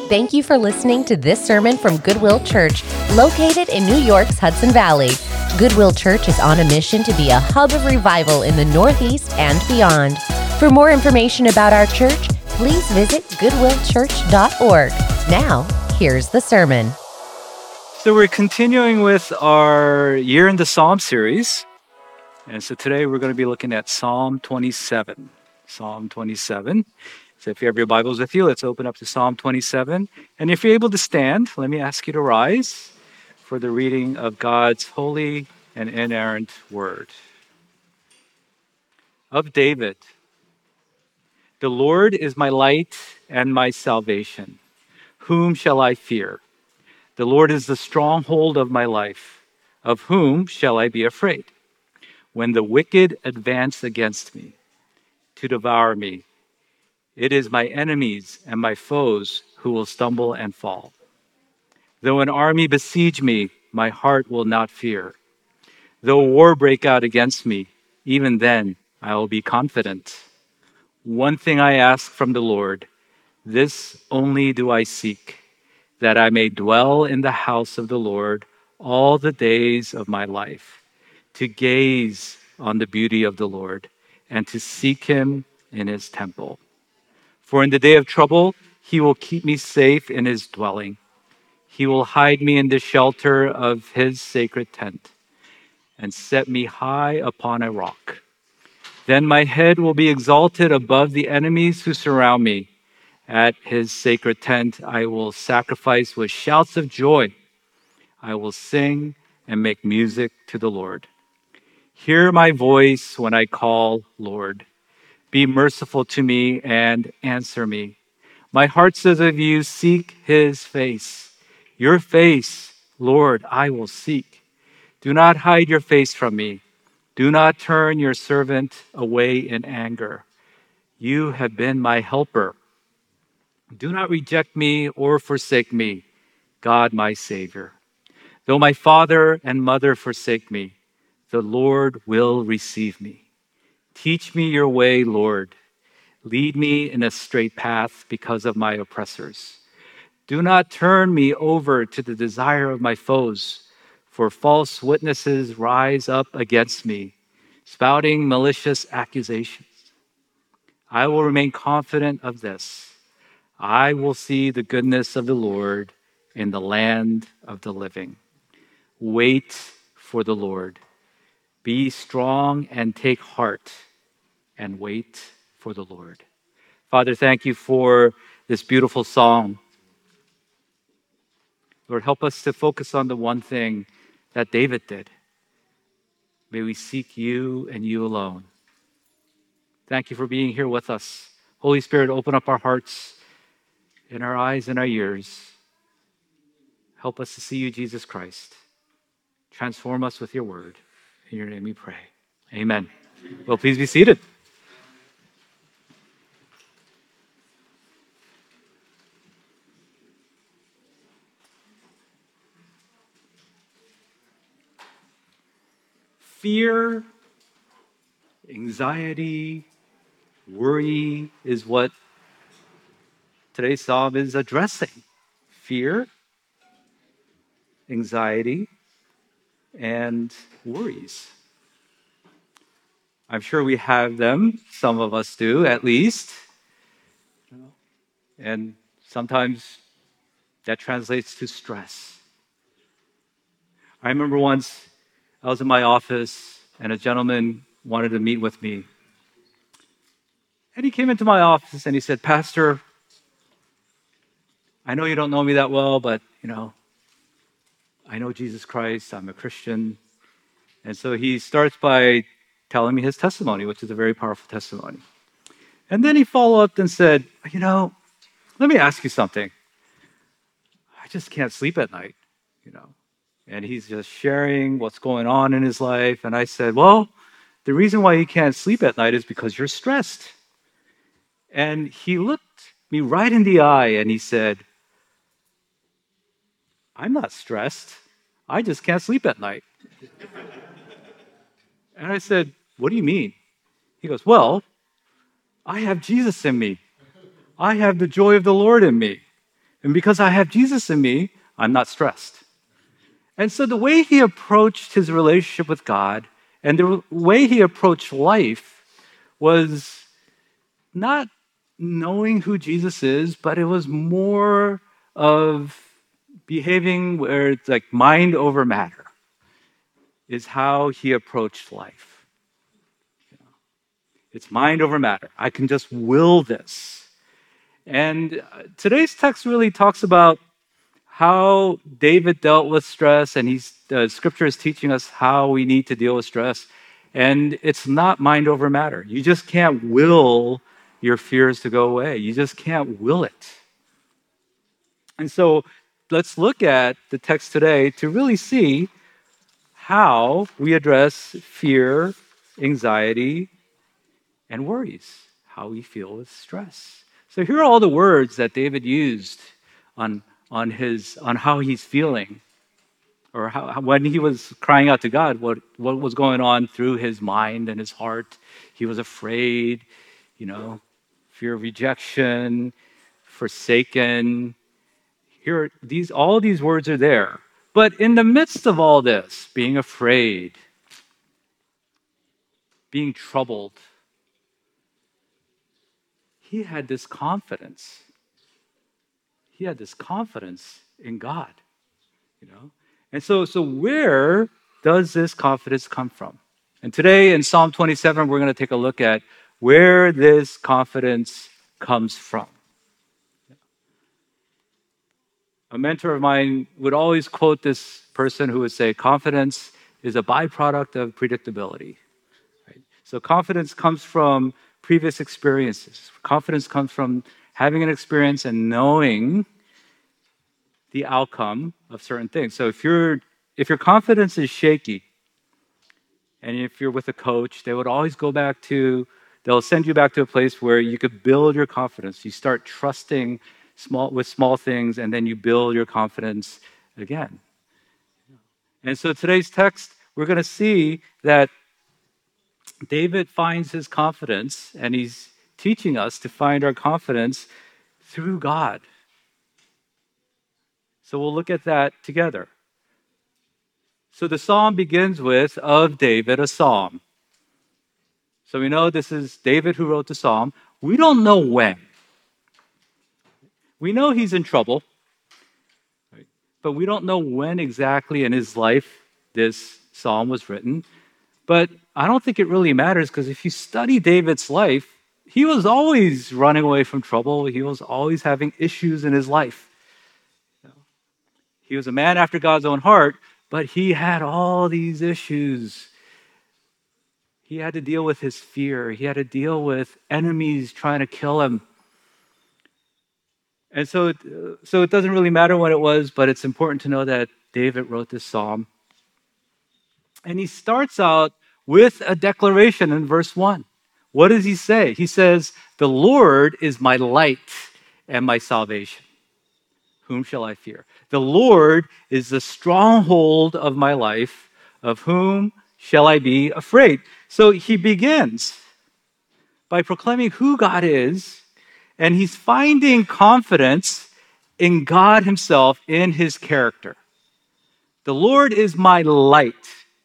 Thank you for listening to this sermon from Goodwill Church, located in New York's Hudson Valley. Goodwill Church is on a mission to be a hub of revival in the Northeast and beyond. For more information about our church, please visit goodwillchurch.org. Now, here's the sermon. So we're continuing with our Year in the Psalm series. And so today we're going to be looking at Psalm 27. Psalm 27. So if you have your Bibles with you, let's open up to Psalm 27. And if you're able to stand, let me ask you to rise for the reading of God's holy and inerrant word. Of David, the Lord is my light and my salvation. Whom shall I fear? The Lord is the stronghold of my life. Of whom shall I be afraid? When the wicked advance against me to devour me, it is my enemies and my foes who will stumble and fall. Though an army besiege me, my heart will not fear. Though war break out against me, even then I will be confident. One thing I ask from the Lord, this only do I seek, that I may dwell in the house of the Lord all the days of my life, to gaze on the beauty of the Lord and to seek him in his temple. For in the day of trouble, he will keep me safe in his dwelling. He will hide me in the shelter of his sacred tent and set me high upon a rock. Then my head will be exalted above the enemies who surround me. At his sacred tent, I will sacrifice with shouts of joy. I will sing and make music to the Lord. Hear my voice when I call, Lord. Be merciful to me and answer me. My heart says of you, seek his face. Your face, Lord, I will seek. Do not hide your face from me. Do not turn your servant away in anger. You have been my helper. Do not reject me or forsake me, God my Savior. Though my father and mother forsake me, the Lord will receive me. Teach me your way, Lord. Lead me in a straight path because of my oppressors. Do not turn me over to the desire of my foes, for false witnesses rise up against me, spouting malicious accusations. I will remain confident of this. I will see the goodness of the Lord in the land of the living. Wait for the Lord. Be strong and take heart and wait for the Lord. Father, thank you for this beautiful song. Lord, help us to focus on the one thing that David did. May we seek you and you alone. Thank you for being here with us. Holy Spirit, open up our hearts and our eyes and our ears. Help us to see you, Jesus Christ. Transform us with your word. In your name we pray. Amen. Well, please be seated. Fear, anxiety, worry is what today's psalm is addressing. Fear, anxiety, and worries. I'm sure we have them. Some of us do, at least. And sometimes that translates to stress. I remember once I was in my office and a gentleman wanted to meet with me. And he came into my office and he said, Pastor, I know you don't know me that well, but, I know Jesus Christ. I'm a Christian. And so he starts by telling me his testimony, which is a very powerful testimony. And then he followed up and said, let me ask you something. I just can't sleep at night, And he's just sharing what's going on in his life. And I said, well, the reason why you can't sleep at night is because you're stressed. And he looked me right in the eye and he said, I'm not stressed. I just can't sleep at night. And I said, what do you mean? He goes, well, I have Jesus in me. I have the joy of the Lord in me. And because I have Jesus in me, I'm not stressed. And so the way he approached his relationship with God and the way he approached life was not knowing who Jesus is, but it was more of behaving where it's like mind over matter is how he approached life. It's mind over matter. I can just will this. And today's text really talks about how David dealt with stress, and scripture is teaching us how we need to deal with stress. And it's not mind over matter. You just can't will your fears to go away. You just can't will it. And so let's look at the text today to really see how we address fear, anxiety, and worries, how we feel with stress. So here are all the words that David used on how he's feeling, or how when he was crying out to God, what was going on through his mind and his heart. He was afraid, fear of rejection, forsaken. All these words are there. But in the midst of all this, being afraid, being troubled, he had this confidence. He had this confidence in God, And so where does this confidence come from? And today in Psalm 27, we're going to take a look at where this confidence comes from. A mentor of mine would always quote this person who would say, confidence is a byproduct of predictability. Right? So confidence comes from previous experiences. Confidence comes from having an experience and knowing the outcome of certain things. So if your confidence is shaky, and if you're with a coach, they'll send you back to a place where you could build your confidence. You start trusting with small things, and then you build your confidence again. And so today's text, we're going to see that David finds his confidence, and he's teaching us to find our confidence through God. So we'll look at that together. So the psalm begins with, of David, a psalm. So we know this is David who wrote the psalm. We don't know when. We know he's in trouble, right? But we don't know when exactly in his life this psalm was written. But I don't think it really matters, because if you study David's life, he was always running away from trouble. He was always having issues in his life. He was a man after God's own heart, but he had all these issues. He had to deal with his fear. He had to deal with enemies trying to kill him. And so it doesn't really matter when it was, but it's important to know that David wrote this psalm. And he starts out with a declaration in verse 1. What does he say? He says, "The Lord is my light and my salvation. Whom shall I fear? The Lord is the stronghold of my life. Of whom shall I be afraid?" So he begins by proclaiming who God is, and he's finding confidence in God himself, in his character. The Lord is my light.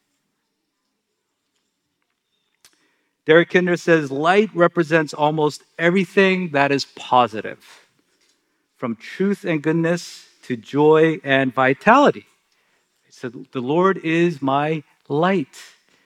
Derek Kinder says, light represents almost everything that is positive, from truth and goodness to joy and vitality. So the Lord is my light.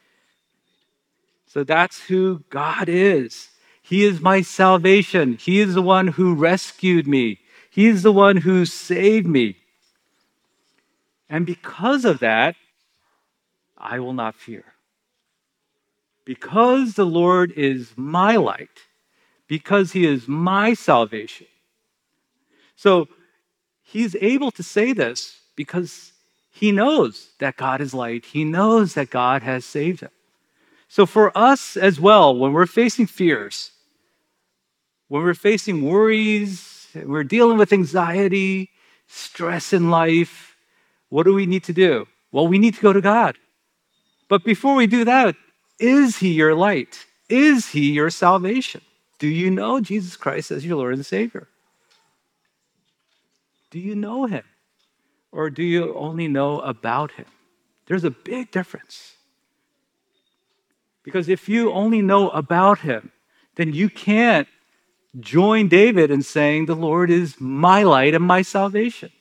So that's who God is. He is my salvation. He is the one who rescued me. He is the one who saved me. And because of that, I will not fear. Because the Lord is my light, because he is my salvation. So he's able to say this because he knows that God is light. He knows that God has saved him. So for us as well, when we're facing fears, when we're facing worries, we're dealing with anxiety, stress in life, what do we need to do? Well, we need to go to God. But before we do that, is he your light? Is he your salvation? Do you know Jesus Christ as your Lord and Savior? Do you know him? Or do you only know about him? There's a big difference. Because if you only know about him, then you can't join David in saying, the Lord is my light and my salvation.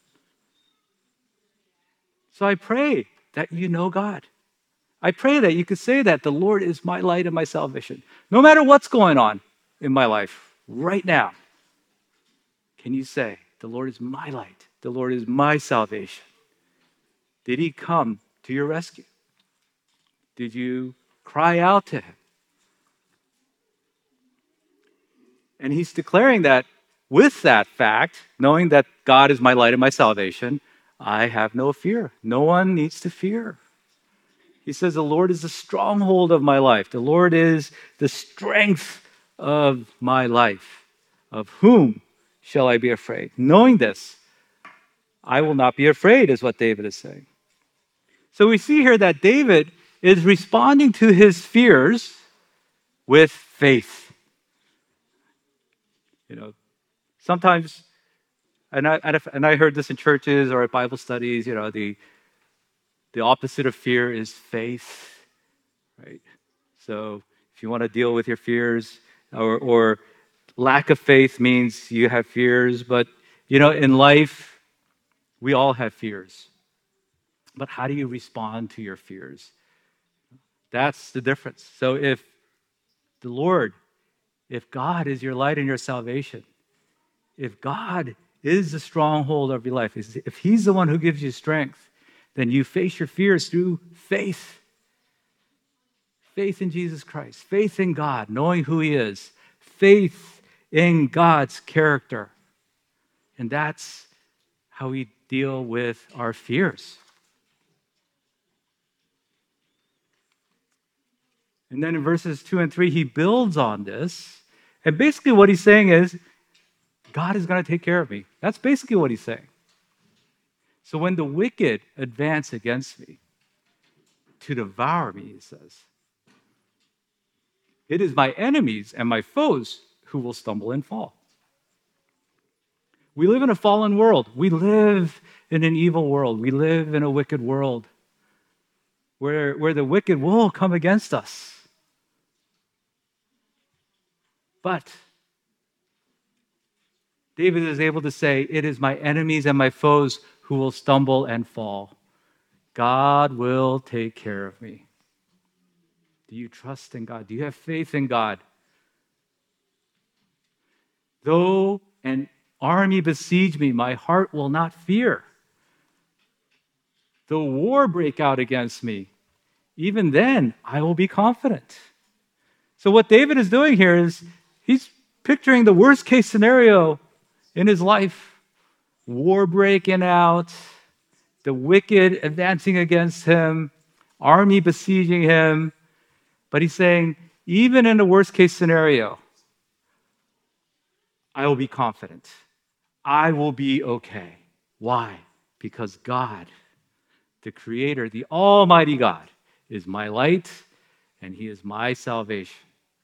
So I pray that you know God. I pray that you could say that the Lord is my light and my salvation. No matter what's going on in my life right now, can you say, the Lord is my light, the Lord is my salvation? Did he come to your rescue? Did you cry out to him? And he's declaring that with that fact, knowing that God is my light and my salvation, I have no fear. No one needs to fear. He says, the Lord is the stronghold of my life. The Lord is the strength of my life. Of whom shall I be afraid? Knowing this, I will not be afraid, is what David is saying. So we see here that David is responding to his fears with faith. You know, sometimes, and I heard this in churches or at Bible studies, the opposite of fear is faith, right? So if you want to deal with your fears, or lack of faith means you have fears, but in life, we all have fears. But how do you respond to your fears? That's the difference. So if God is your light and your salvation, if God is the stronghold of your life, if he's the one who gives you strength, then you face your fears through faith. Faith in Jesus Christ, faith in God, knowing who he is, faith in God's character. And that's how we deal with our fears. And then in verses 2 and 3, he builds on this. And basically what he's saying is, God is going to take care of me. That's basically what he's saying. So when the wicked advance against me to devour me, he says, it is my enemies and my foes who will stumble and fall. We live in a fallen world. We live in an evil world. We live in a wicked world where the wicked will come against us. But David is able to say, it is my enemies and my foes who will stumble and fall. God will take care of me. Do you trust in God? Do you have faith in God? Though an army besiege me, my heart will not fear. Though war break out against me, even then I will be confident. So what David is doing here is he's picturing the worst case scenario in his life. War breaking out, the wicked advancing against him, army besieging him. But he's saying, even in the worst case scenario, I will be confident. I will be okay. Why? Because God, the Creator, the Almighty God, is my light and he is my salvation.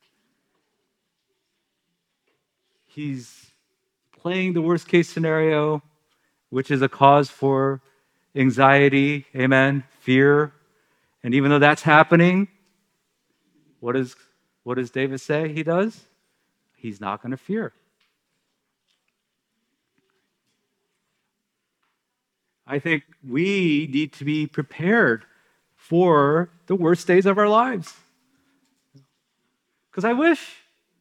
He's playing the worst case scenario, which is a cause for anxiety, amen, fear. And even though that's happening, what does David say he does? He's not going to fear. I think we need to be prepared for the worst days of our lives. Because I wish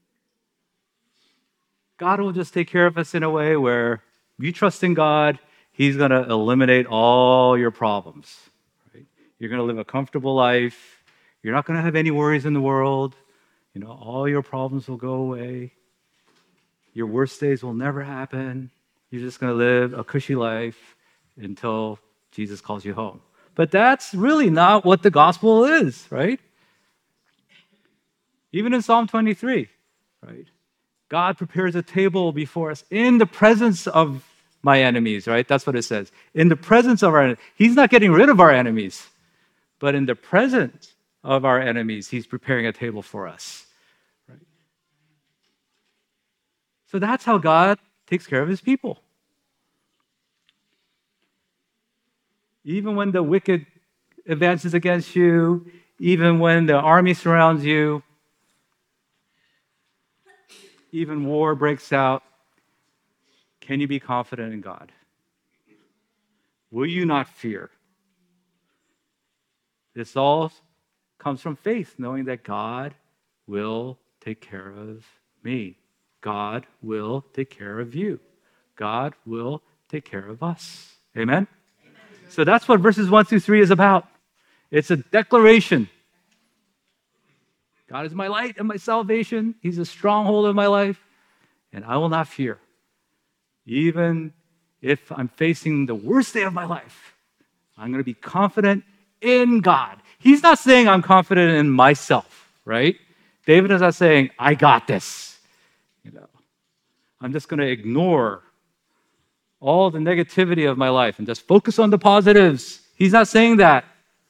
God will just take care of us in a way where you trust in God, he's going to eliminate all your problems. Right? You're going to live a comfortable life. You're not going to have any worries in the world. All your problems will go away. Your worst days will never happen. You're just going to live a cushy life until Jesus calls you home. But that's really not what the gospel is, right? Even in Psalm 23, right? God prepares a table before us in the presence of my enemies, right? That's what it says. In the presence of our enemies. He's not getting rid of our enemies, but in the presence of our enemies, he's preparing a table for us. Right? So that's how God takes care of his people. Even when the wicked advances against you, even when the army surrounds you, even war breaks out, can you be confident in God? Will you not fear? This all comes from faith, knowing that God will take care of me. God will take care of you. God will take care of us. Amen? So that's what verses 1 through 3 is about. It's a declaration. God is my light and my salvation. He's a stronghold of my life, and I will not fear. Even if I'm facing the worst day of my life, I'm going to be confident in God. He's not saying I'm confident in myself, right? David is not saying, I got this. I'm just going to ignore all the negativity of my life and just focus on the positives. He's not saying that.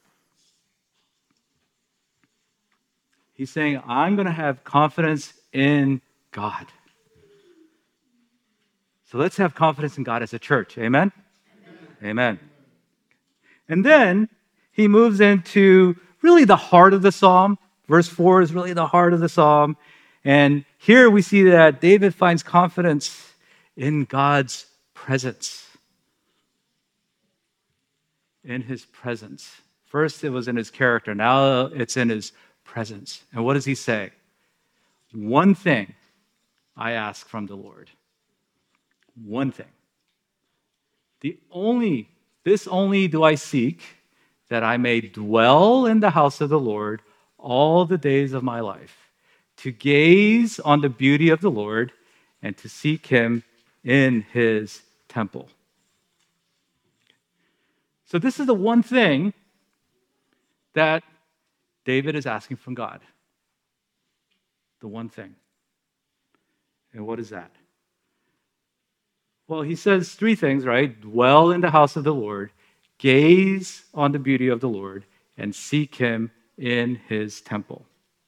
He's saying, I'm going to have confidence in God. So let's have confidence in God as a church. Amen? Amen. And then he moves into really the heart of the psalm. Verse 4 is really the heart of the psalm. And here we see that David finds confidence in God's presence. In his presence. First it was in his character. Now it's in his presence. And what does he say? One thing I ask from the Lord. One thing. This only do I seek, that I may dwell in the house of the Lord all the days of my life, to gaze on the beauty of the Lord and to seek him in his temple. So this is the one thing that David is asking from God. The one thing. And what is that? Well, he says three things, right? Dwell in the house of the Lord, gaze on the beauty of the Lord, and seek him in his temple.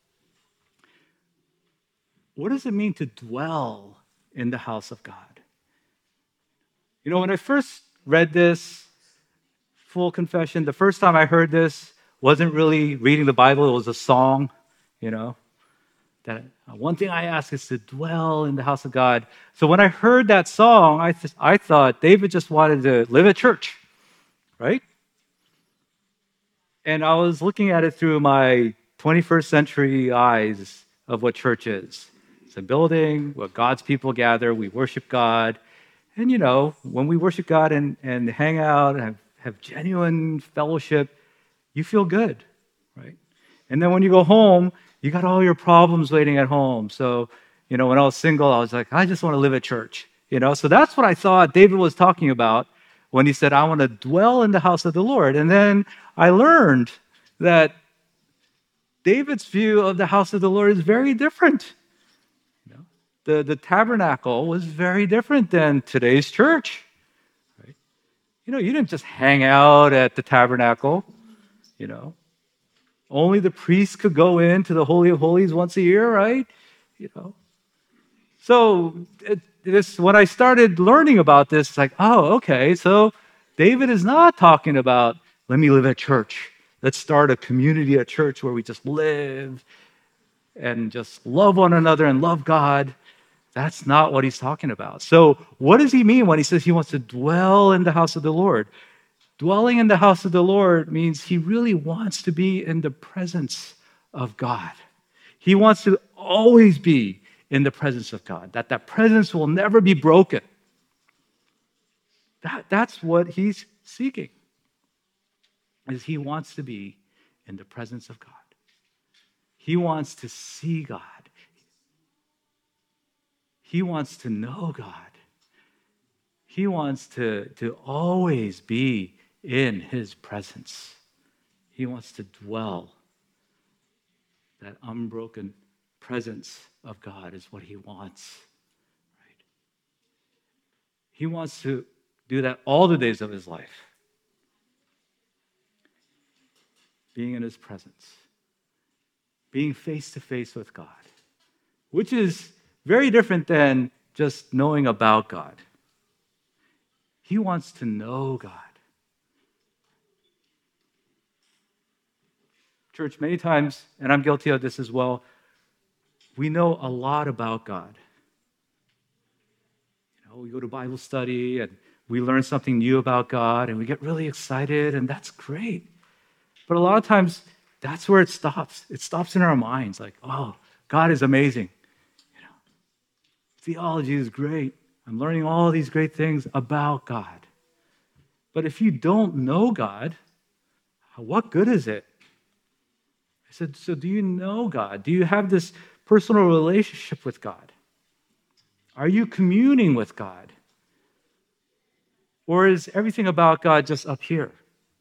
What does it mean to dwell in the house of God? When I first read this, full confession, the first time I heard this wasn't really reading the Bible, it was a song, that one thing I ask is to dwell in the house of God. So when I heard that song, I thought David just wanted to live at church, right? And I was looking at it through my 21st century eyes of what church is. It's a building where God's people gather, we worship God. And when we worship God and hang out and have genuine fellowship, you feel good, right? And then when you go home, you got all your problems waiting at home. So, when I was single, I was like, I just want to live at church, So that's what I thought David was talking about when he said, I want to dwell in the house of the Lord. And then I learned that David's view of the house of the Lord is very different. The tabernacle was very different than today's church. Right? You didn't just hang out at the tabernacle, Only the priests could go into the Holy of Holies once a year, right? So when I started learning about this, it's like, oh, okay. So David is not talking about, let me live at church. Let's start a community at church where we just live and just love one another and love God. That's not what he's talking about. So what does he mean when he says he wants to dwell in the house of the Lord? Dwelling in the house of the Lord means he really wants to be in the presence of God. He wants to always be in the presence of God, that presence will never be broken. That's what he's seeking, is he wants to be in the presence of God. He wants to see God. He wants to know God. He wants to always be in his presence. He wants to dwell. That unbroken presence of God is what he wants. Right? He wants to do that all the days of his life. Being in his presence. Being face to face with God. Which is very different than just knowing about God. He wants to know God. Church, many times, and I'm guilty of this as well, we know a lot about God. We go to Bible study and we learn something new about God and we get really excited, and that's great. But a lot of times, that's where it stops. It stops in our minds, like, oh, God is amazing. Theology is great. I'm learning all these great things about God. But if you don't know God, what good is it? I said, so do you know God? Do you have this personal relationship with God? Are you communing with God? Or is everything about God just up here?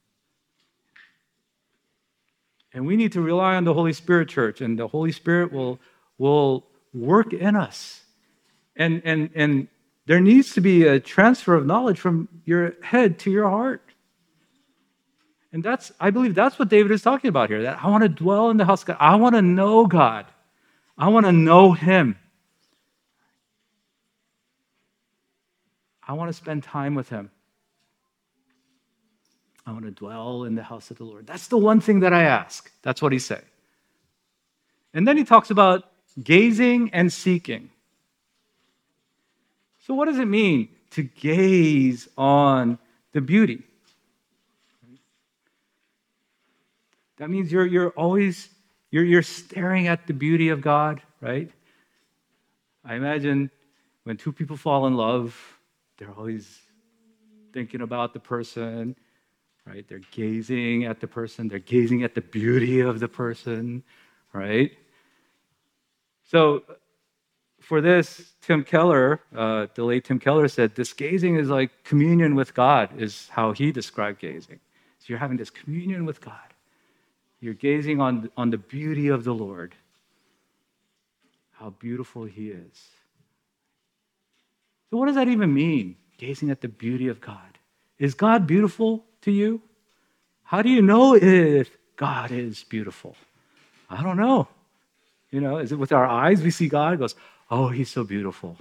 And we need to rely on the Holy Spirit, church, and the Holy Spirit will work in us. And there needs to be a transfer of knowledge from your head to your heart. And I believe that's what David is talking about here, that I want to dwell in the house of God. I want to know God. I want to know Him. I want to spend time with Him. I want to dwell in the house of the Lord. That's the one thing that I ask. That's what he's saying. And then he talks about gazing and seeking. So what does it mean to gaze on the beauty? That means you're always staring at the beauty of God, right? I imagine when two people fall in love, they're always thinking about the person, right? They're gazing at the person. They're gazing at the beauty of the person, right? So for this, Tim Keller, the late Tim Keller said, this gazing is like communion with God, is how he described gazing. So you're having this communion with God. You're gazing on the beauty of the Lord, how beautiful He is. So what does that even mean, gazing at the beauty of God? Is God beautiful to you? How do you know if God is beautiful? I don't know. Is it with our eyes we see God? It goes, oh, He's so beautiful.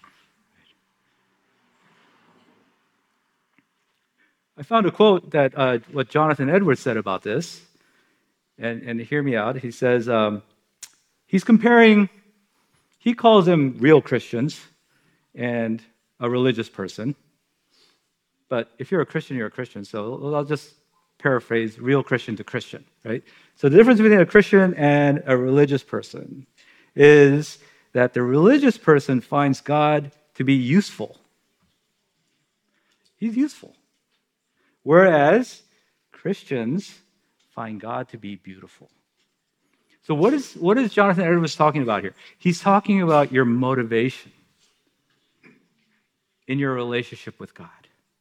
I found a quote that what Jonathan Edwards said about this, and hear me out. He says, he's comparing, he calls them real Christians and a religious person. But if you're a Christian, you're a Christian. So I'll just paraphrase real Christian to Christian, right? So the difference between a Christian and a religious person is that the religious person finds God to be useful. He's useful. Whereas Christians find God to be beautiful. So what is Jonathan Edwards talking about here? He's talking about your motivation in your relationship with God.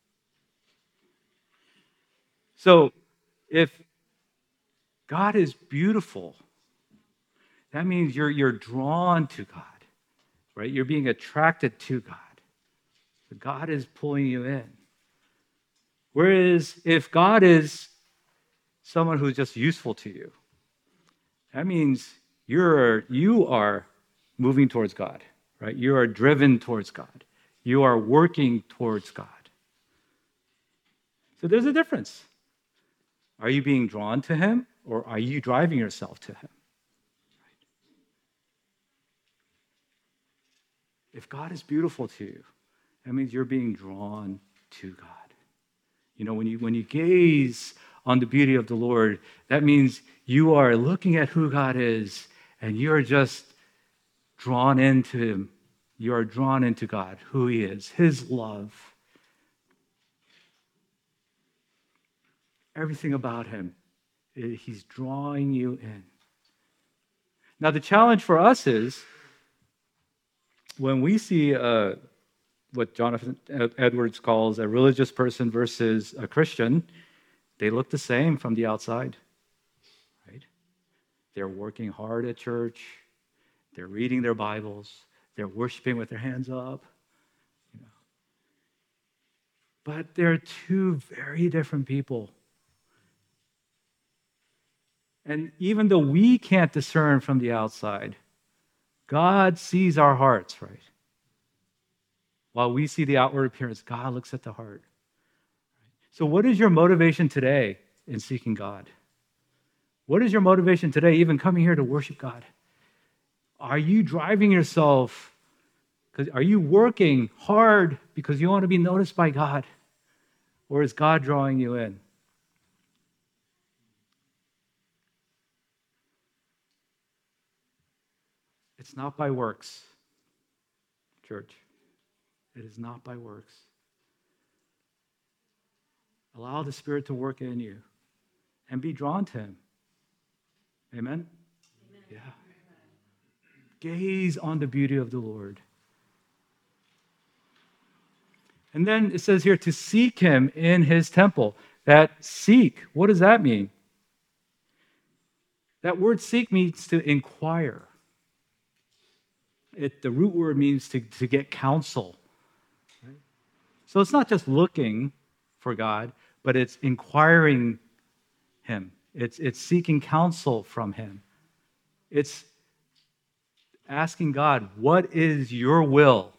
So if God is beautiful, that means you're drawn to God, right? You're being attracted to God. God is pulling you in. Whereas if God is someone who's just useful to you, that means you are moving towards God, right? You are driven towards God. You are working towards God. So there's a difference. Are you being drawn to Him, or are you driving yourself to Him? If God is beautiful to you, that means you're being drawn to God. When you gaze on the beauty of the Lord, that means you are looking at who God is, and you are just drawn into Him. You are drawn into God, who He is, His love. Everything about Him, He's drawing you in. Now, the challenge for us is when we see what Jonathan Edwards calls a religious person versus a Christian, they look the same from the outside, right? They're working hard at church. They're reading their Bibles. They're worshiping with their hands up. But they're two very different people. And even though we can't discern from the outside, God sees our hearts, right? While we see the outward appearance, God looks at the heart. So what is your motivation today in seeking God? What is your motivation today, even coming here to worship God? Are you driving yourself? Are you working hard because you want to be noticed by God? Or is God drawing you in? It's not by works, church. It is not by works. Allow the Spirit to work in you and be drawn to Him. Amen? Yeah. Gaze on the beauty of the Lord. And then it says here to seek Him in His temple. That seek, what does that mean? That word seek means to inquire. The root word means to get counsel. Right? So it's not just looking for God, but it's inquiring Him. It's seeking counsel from Him. It's asking God, what is your will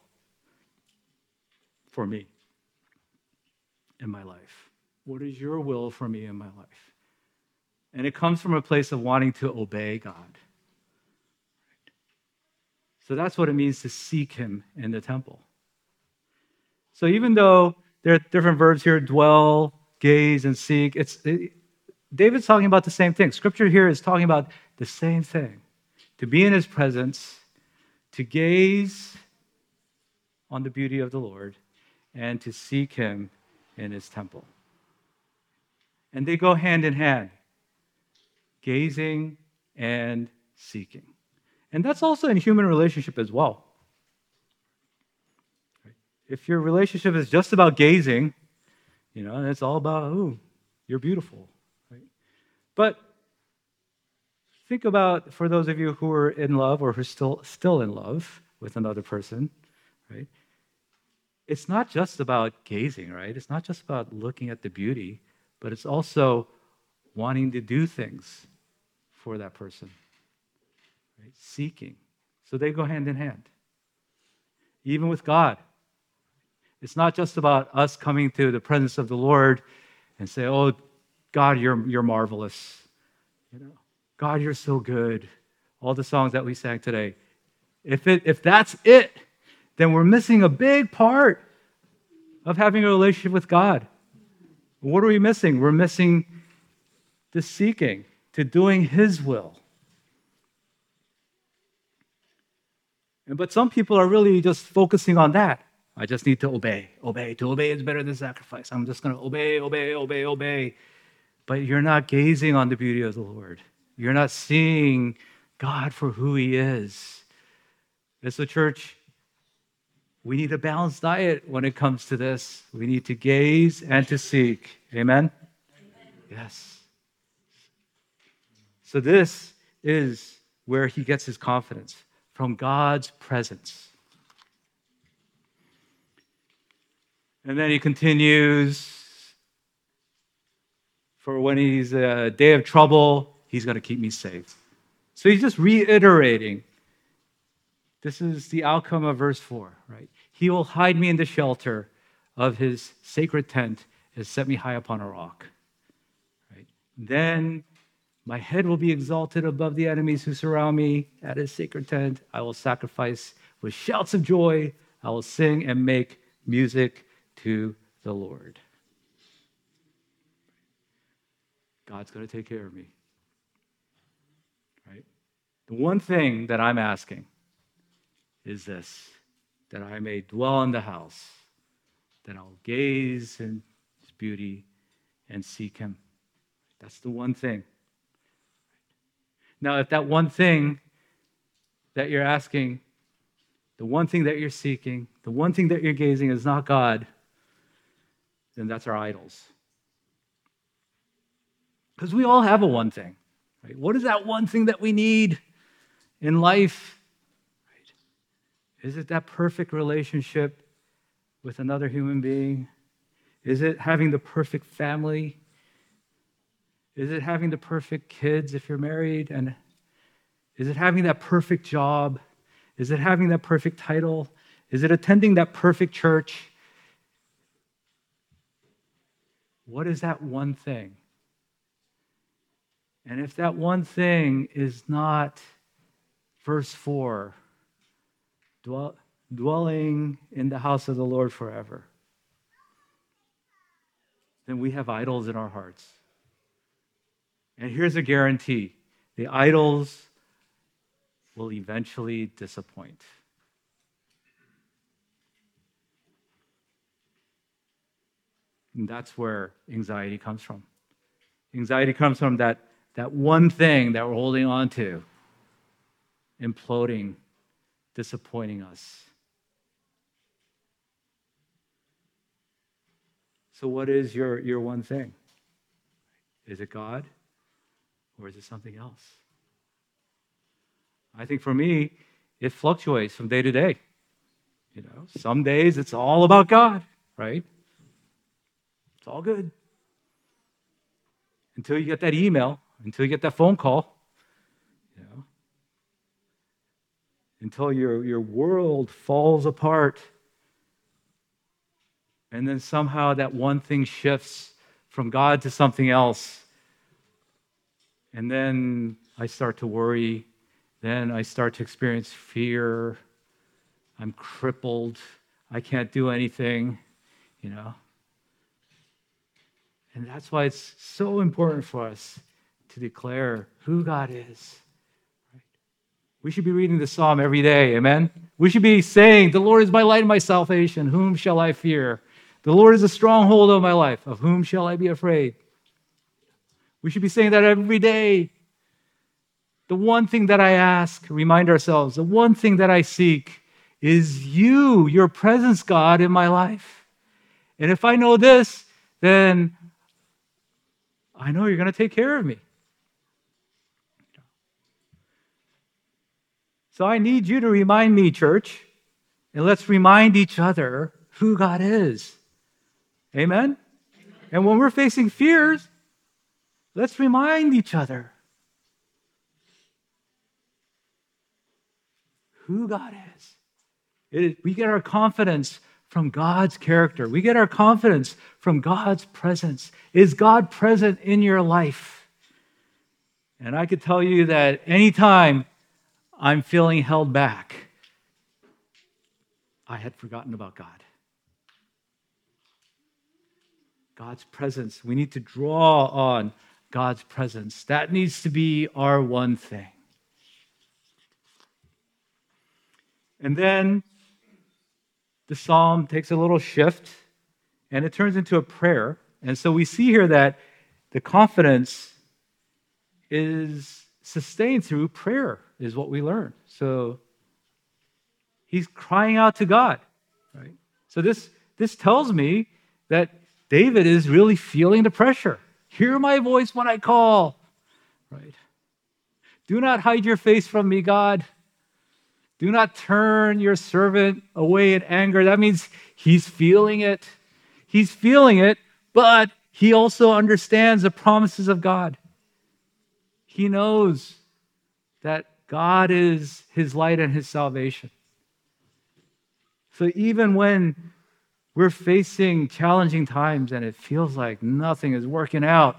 for me in my life? What is your will for me in my life? And it comes from a place of wanting to obey God. So that's what it means to seek Him in the temple. So even though there are different verbs here, dwell, gaze, and seek, David's talking about the same thing. Scripture here is talking about the same thing. To be in His presence, to gaze on the beauty of the Lord, and to seek Him in His temple. And they go hand in hand, gazing and seeking. And that's also in human relationship as well. If your relationship is just about gazing, and it's all about, oh, you're beautiful. Right? But think about, for those of you who are in love or who are still in love with another person, right? It's not just about gazing, right? It's not just about looking at the beauty, but it's also wanting to do things for that person. Right? Seeking. So they go hand in hand. Even with God. It's not just about us coming to the presence of the Lord and say, oh, God, you're marvelous. God, you're so good. All the songs that we sang today. If that's it, then we're missing a big part of having a relationship with God. What are we missing? We're missing the seeking, to doing His will. But some people are really just focusing on that. I just need to obey. To obey is better than sacrifice. I'm just going to obey. But you're not gazing on the beauty of the Lord. You're not seeing God for who He is. As a church, we need a balanced diet when it comes to this. We need to gaze and to seek. Amen? Yes. So this is where he gets his confidence, from God's presence. And then he continues, for when he's a day of trouble, He's going to keep me safe. So he's just reiterating. This is the outcome of verse 4, right? He will hide me in the shelter of His sacred tent and set me high upon a rock. Right? Then my head will be exalted above the enemies who surround me. At His sacred tent, I will sacrifice with shouts of joy. I will sing and make music to the Lord. God's going to take care of me. Right? The one thing that I'm asking is this, that I may dwell in the house, that I'll gaze in His beauty and seek Him. That's the one thing. Now, if that one thing that you're asking, the one thing that you're seeking, the one thing that you're gazing is not God, then that's our idols. Because we all have a one thing. Right? What is that one thing that we need in life? Right? Is it that perfect relationship with another human being? Is it having the perfect family? Is it having the perfect kids if you're married? And is it having that perfect job? Is it having that perfect title? Is it attending that perfect church? What is that one thing? And if that one thing is not, verse 4, dwelling in the house of the Lord forever, then we have idols in our hearts. And here's a guarantee: the idols will eventually disappoint. And that's where anxiety comes from. Anxiety comes from that one thing that we're holding on to, imploding, disappointing us. So what is your one thing? Is it God, or is it something else? I think for me, it fluctuates from day to day. Some days it's all about God, right? It's all good. Until you get that email, until you get that phone call, until your world falls apart. And then somehow that one thing shifts from God to something else. And then I start to worry. Then I start to experience fear. I'm crippled. I can't do anything, And that's why it's so important for us to declare who God is. Right? We should be reading the psalm every day, amen? We should be saying, the Lord is my light and my salvation. Whom shall I fear? The Lord is a stronghold of my life. Of whom shall I be afraid? We should be saying that every day. The one thing that I ask, remind ourselves, the one thing that I seek is you, your presence, God, in my life. And if I know this, then I know you're going to take care of me. So I need you to remind me, church, and let's remind each other who God is. Amen? And when we're facing fears, let's remind each other who God is. We get our confidence from God's character. We get our confidence from God's presence. Is God present in your life? And I could tell you that anytime I'm feeling held back, I had forgotten about God. God's presence. We need to draw on God's presence. That needs to be our one thing. And then the psalm takes a little shift and it turns into a prayer. And so we see here that the confidence is sustained through prayer, is what we learn. So he's crying out to God, right? So this tells me that David is really feeling the pressure. Hear my voice when I call, right? Do not hide your face from me, God. Do not turn your servant away in anger. That means he's feeling it. He's feeling it, but he also understands the promises of God. He knows that God is his light and his salvation. So even when we're facing challenging times and it feels like nothing is working out,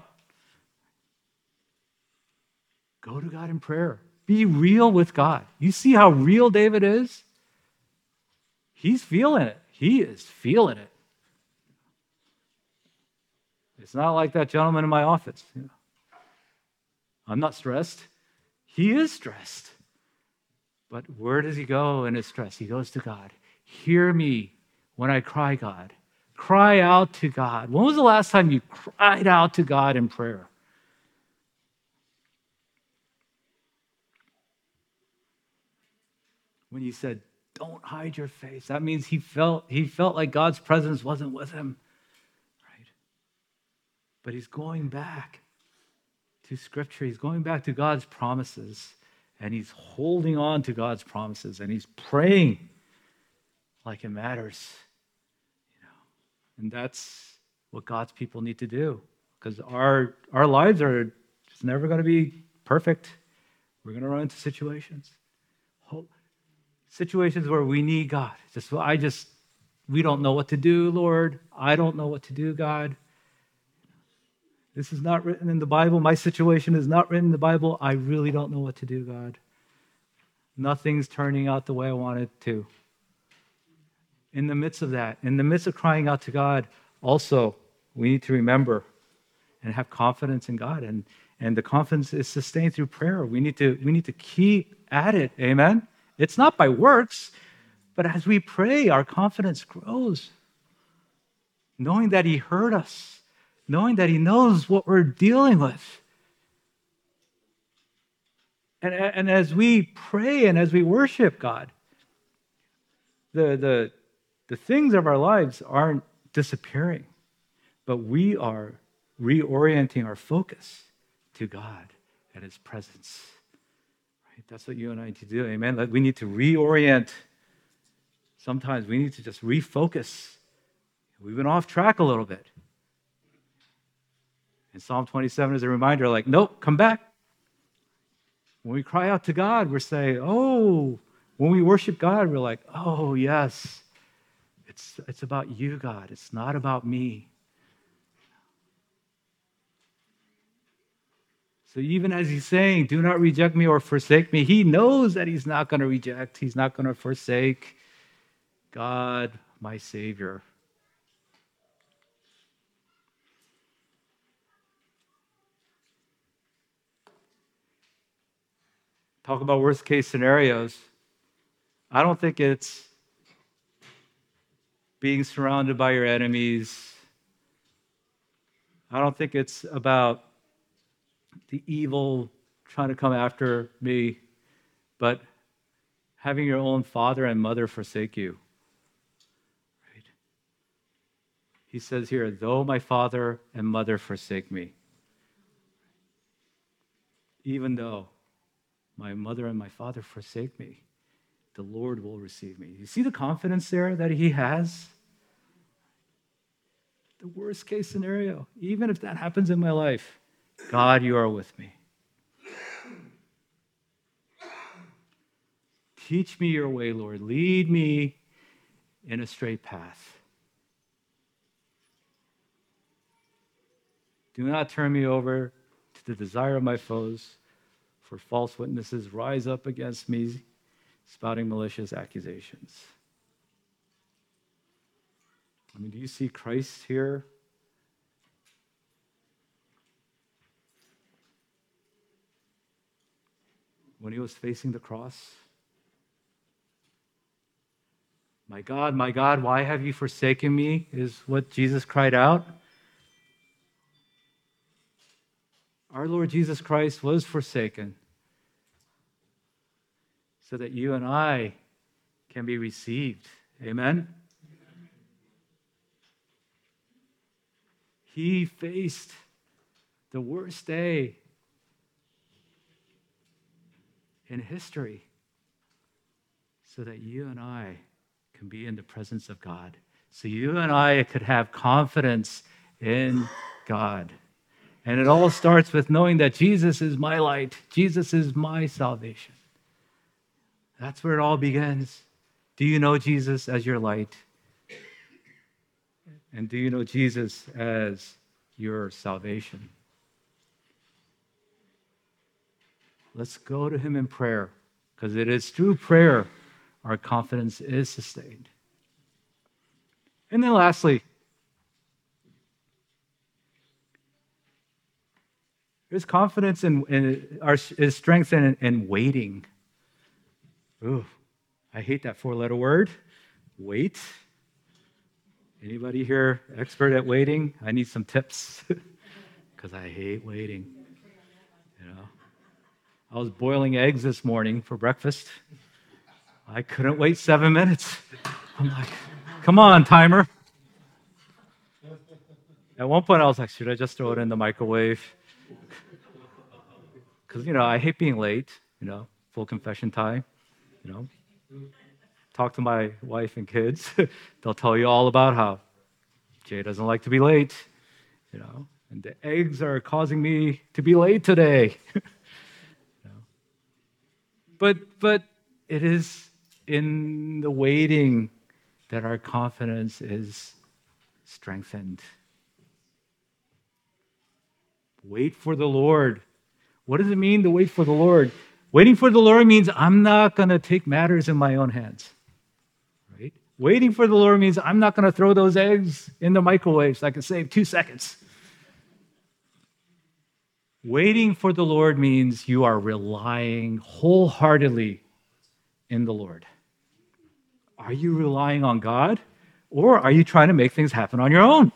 go to God in prayer. Be real with God. You see how real David is? He's feeling it. He is feeling it. It's not like that gentleman in my office. I'm not stressed. He is stressed. But where does he go in his stress? He goes to God. Hear me when I cry, God. Cry out to God. When was the last time you cried out to God in prayer? When you said, don't hide your face. That means he felt like God's presence wasn't with him. Right? But he's going back to Scripture. He's going back to God's promises. And he's holding on to God's promises. And he's praying like it matters. And that's what God's people need to do. Because our lives are just never going to be perfect. We're going to run into situations where we need God. We don't know what to do, Lord. I don't know what to do, God. This is not written in the Bible. My situation is not written in the Bible. I really don't know what to do, God. Nothing's turning out the way I want it to. In the midst of that, in the midst of crying out to God, also, we need to remember and have confidence in God. And the confidence is sustained through prayer. We need to keep at it. Amen? It's not by works, but as we pray, our confidence grows. Knowing that He heard us, knowing that He knows what we're dealing with. And as we pray and as we worship God, the things of our lives aren't disappearing, but we are reorienting our focus to God and His presence. Right? That's what you and I need to do, amen? Like we need to reorient. Sometimes we need to just refocus. We've been off track a little bit. And Psalm 27 is a reminder, like, nope, come back. When we cry out to God, we're saying, oh, when we worship God, we're like, oh, yes, it's about you, God. It's not about me. So even as He's saying, do not reject me or forsake me, He knows that He's not going to reject. He's not going to forsake God, my Savior. Talk about worst case scenarios. I don't think it's being surrounded by your enemies. I don't think it's about the evil trying to come after me, but having your own father and mother forsake you. Right? He says here, though my father and mother forsake me, even though my mother and my father forsake me, the Lord will receive me. You see the confidence there that He has? The worst case scenario, even if that happens in my life, God, you are with me. Teach me your way, Lord. Lead me in a straight path. Do not turn me over to the desire of my foes, for false witnesses rise up against me, spouting malicious accusations. I mean, do you see Christ here? When He was facing the cross? My God, why have you forsaken me? Is what Jesus cried out. Our Lord Jesus Christ was forsaken so that you and I can be received. Amen? He faced the worst day in history so that you and I can be in the presence of God. So you and I could have confidence in God. And it all starts with knowing that Jesus is my light. Jesus is my salvation. That's where it all begins. Do you know Jesus as your light? And do you know Jesus as your salvation? Let's go to Him in prayer, because it is through prayer our confidence is sustained. And then lastly, there's confidence is strength in waiting. Ooh, I hate that four-letter word, wait. Anybody here expert at waiting? I need some tips because I hate waiting. You know, I was boiling eggs this morning for breakfast. I couldn't wait 7 minutes. I'm like, come on, timer. At one point, I was like, should I just throw it in the microwave? Because, I hate being late, full confession time, Talk to my wife and kids. They'll tell you all about how Jay doesn't like to be late, and the eggs are causing me to be late today. But it is in the waiting that our confidence is strengthened. Wait for the Lord. What does it mean to wait for the Lord? Waiting for the Lord means I'm not going to take matters in my own hands. Right? Waiting for the Lord means I'm not going to throw those eggs in the microwave so I can save 2 seconds. Waiting for the Lord means you are relying wholeheartedly in the Lord. Are you relying on God, or are you trying to make things happen on your own?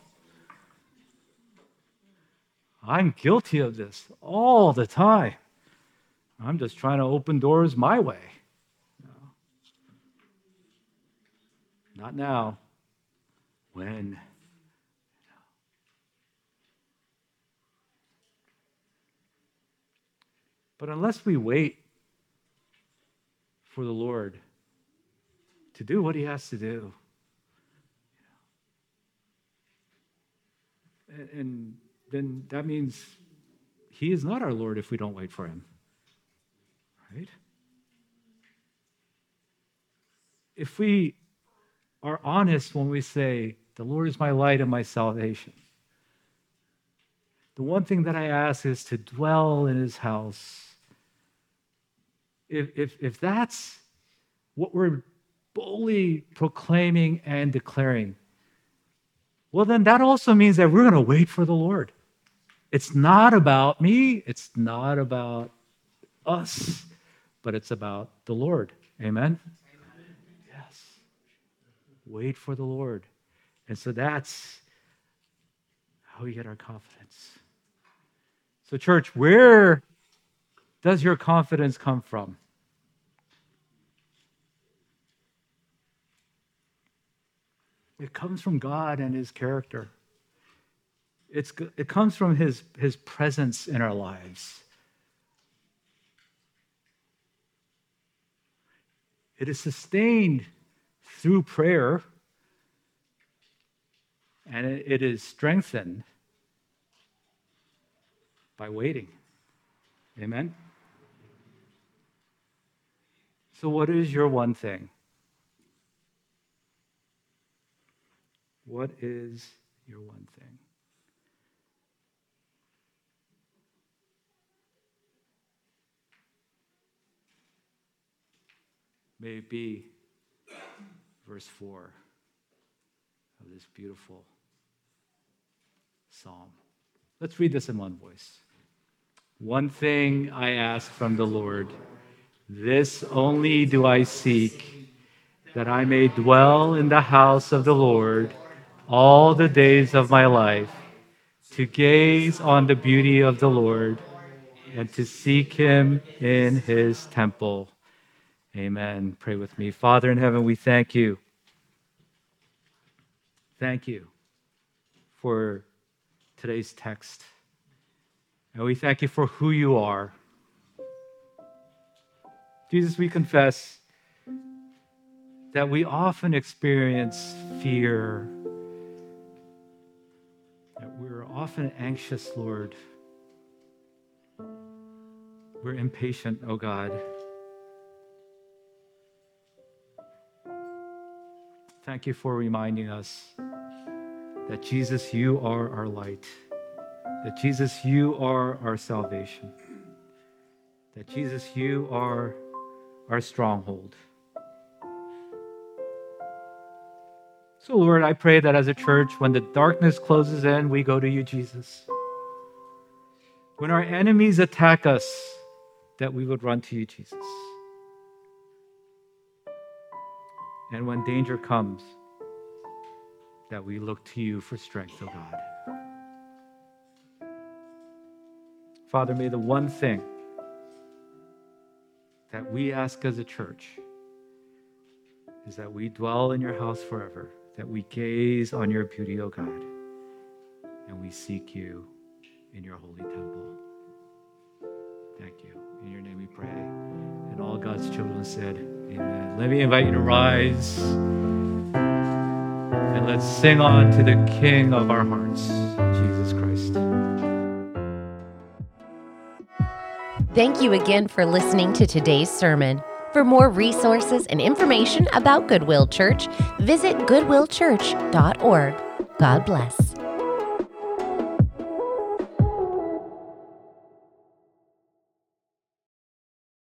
I'm guilty of this all the time. I'm just trying to open doors my way. No. Not now. When? But unless we wait for the Lord to do what he has to do, and then that means he is not our Lord if we don't wait for him. Right? If we are honest when we say, the Lord is my light and my salvation, the one thing that I ask is to dwell in his house. If that's what we're boldly proclaiming and declaring, well, then that also means that we're going to wait for the Lord. It's not about me. It's not about us, but it's about the Lord. Amen? Amen. Yes. Wait for the Lord. And so that's how we get our confidence. So church, where does your confidence come from? It comes from God and his character. It comes from his presence in our lives. It is sustained through prayer, and it is strengthened by waiting. Amen? So what is your one thing? What is your one thing? May it be verse 4 of this beautiful psalm. Let's read this in one voice. One thing I ask from the Lord, this only do I seek, that I may dwell in the house of the Lord all the days of my life, to gaze on the beauty of the Lord and to seek him in his temple. Amen. Pray with me. Father in heaven, we thank you. Thank you for today's text. And we thank you for who you are. Jesus, we confess that we often experience fear, that we're often anxious, Lord. We're impatient, oh God. Thank you for reminding us that Jesus, you are our light. That Jesus, you are our salvation. That Jesus, you are our stronghold. So Lord, I pray that as a church, when the darkness closes in, we go to you, Jesus. When our enemies attack us, that we would run to you, Jesus. And when danger comes, that we look to you for strength, oh God. Father, may the one thing that we ask as a church is that we dwell in your house forever, that we gaze on your beauty, O God, and we seek you in your holy temple. Thank you. In your name we pray. And all God's children said, amen. Let me invite you to rise, and let's sing on to the King of our hearts, Jesus Christ. Thank you again for listening to today's sermon. For more resources and information about Goodwill Church, visit goodwillchurch.org. God bless.